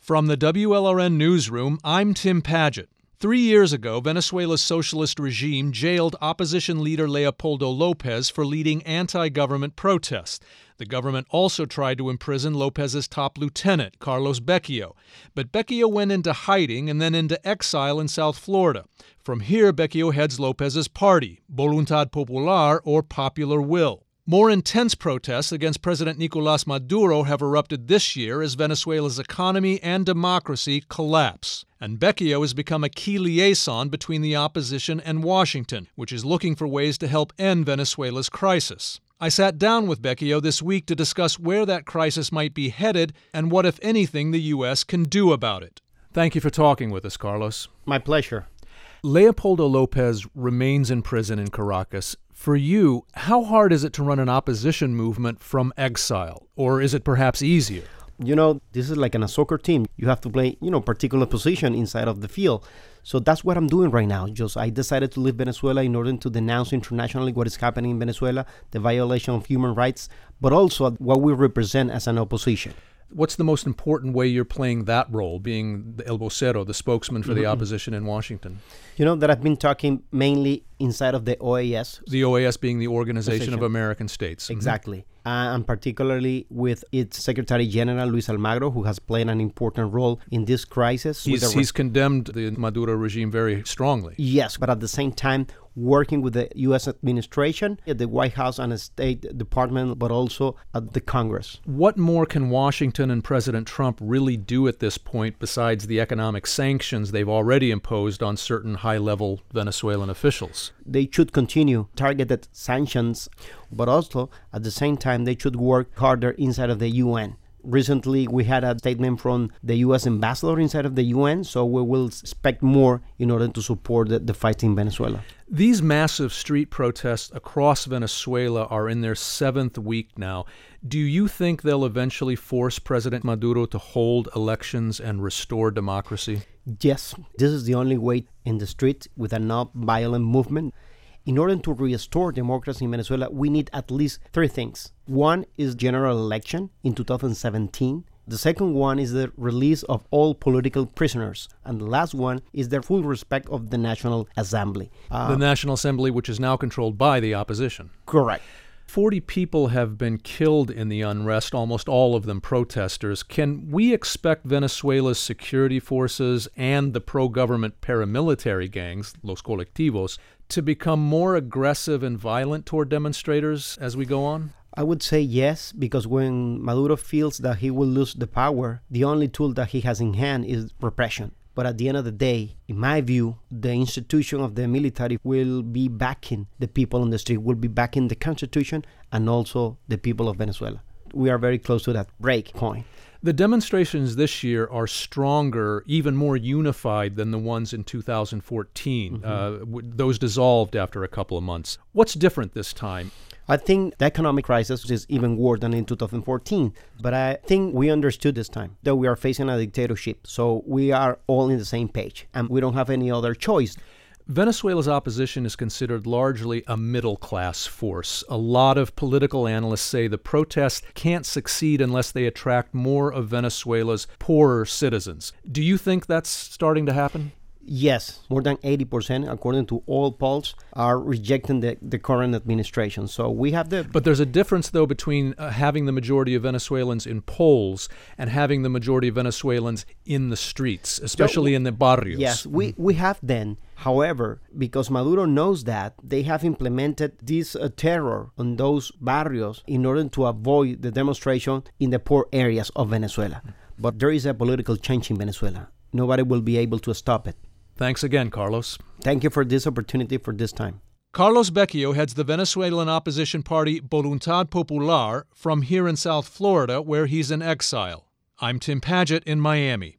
From the WLRN Newsroom, I'm Tim Padgett. 3 years ago, Venezuela's socialist regime jailed opposition leader Leopoldo Lopez for leading anti-government protests. The government also tried to imprison Lopez's top lieutenant, Carlos Becchio. But Becchio went into hiding and then into exile in South Florida. From here, Becchio heads Lopez's party, Voluntad Popular, or Popular Will. More intense protests against President Nicolás Maduro have erupted this year as Venezuela's economy and democracy collapse. And Becchio has become a key liaison between the opposition and Washington, which is looking for ways to help end Venezuela's crisis. I sat down with Becchio this week to discuss where that crisis might be headed and what, if anything, the U.S. can do about it. Thank you for talking with us, Carlos. My pleasure. Leopoldo Lopez remains in prison in Caracas. For you, how hard is it to run an opposition movement from exile? Or is it perhaps easier? This is like in a soccer team. You have to play, particular position inside of the field. So that's what I'm doing right now. I decided to leave Venezuela in order to denounce internationally what is happening in Venezuela, the violation of human rights, but also what we represent as an opposition. What's the most important way you're playing that role, being the el vocero, the spokesman for the opposition in Washington? That I've been talking mainly inside of the OAS. The OAS being the Organization of American States. Exactly. And particularly with its Secretary General, Luis Almagro, who has played an important role in this crisis. He's condemned the Maduro regime very strongly. Yes, but at the same time, working with the U.S. administration, at the White House and the State Department, but also at the Congress. What more can Washington and President Trump really do at this point besides the economic sanctions they've already imposed on certain high-level Venezuelan officials? They should continue targeted sanctions, but also at the same time they should work harder inside of the UN. Recently, we had a statement from the U.S. ambassador inside of the UN, so we will expect more in order to support the fight in Venezuela. These massive street protests across Venezuela are in their 7th week now. Do you think they'll eventually force President Maduro to hold elections and restore democracy? Yes, this is the only way in the street with a non-violent movement. In order to restore democracy in Venezuela, we need at least 3 things. One is general election in 2017. The second one is the release of all political prisoners. And the last one is the full respect of the National Assembly. The National Assembly, which is now controlled by the opposition. Correct. 40 people have been killed in the unrest, almost all of them protesters. Can we expect Venezuela's security forces and the pro-government paramilitary gangs, Los Colectivos, to become more aggressive and violent toward demonstrators as we go on? I would say yes, because when Maduro feels that he will lose the power, the only tool that he has in hand is repression. But at the end of the day, in my view, the institution of the military will be backing the people on the street, will be backing the Constitution and also the people of Venezuela. We are very close to that break point. The demonstrations this year are stronger, even more unified than the ones in 2014. Those dissolved after a couple of months. What's different this time? I think the economic crisis is even worse than in 2014. But I think we understood this time that we are facing a dictatorship. So we are all in the same page and we don't have any other choice. Venezuela's opposition is considered largely a middle-class force. A lot of political analysts say the protests can't succeed unless they attract more of Venezuela's poorer citizens. Do you think that's starting to happen? Yes, more than 80%, according to all polls, are rejecting the current administration. So we have But there's a difference, though, between having the majority of Venezuelans in polls and having the majority of Venezuelans in the streets, especially in the barrios. Yes, we have then. However, because Maduro knows that, they have implemented this terror on those barrios in order to avoid the demonstration in the poor areas of Venezuela. But there is a political change in Venezuela. Nobody will be able to stop it. Thanks again, Carlos. Thank you for this opportunity for this time. Carlos Becchio heads the Venezuelan opposition party Voluntad Popular from here in South Florida, where he's in exile. I'm Tim Padgett in Miami.